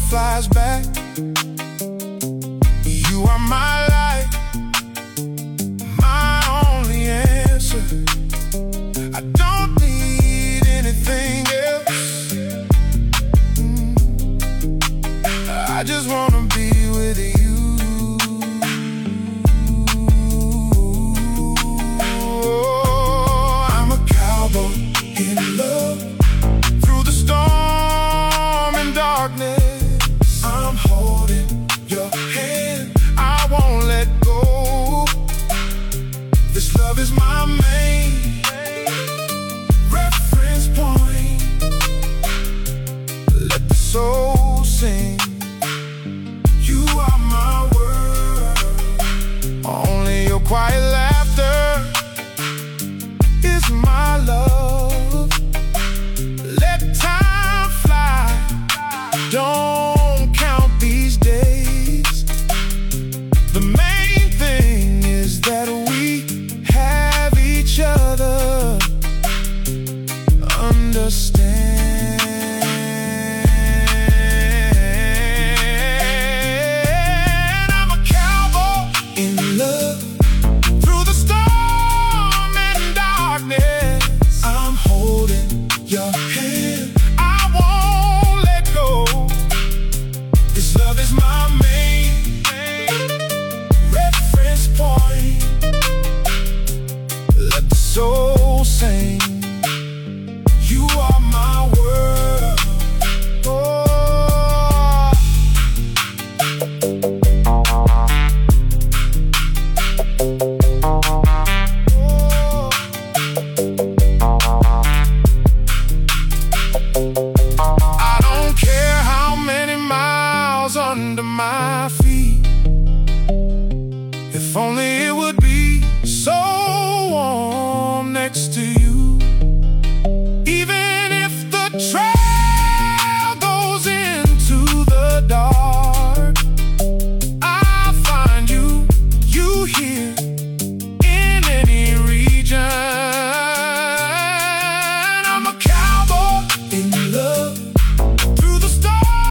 flies back. You are my light, my only answer. I don't need anything else. I just wanna be with you. I'm a cowboy in love. Through the storm and darkness, I'm holding your hand, I won't let go. This love is my main reference point. Let the soul sing. You are my world. Only your quiet laughter is my love. Let time fly. Don't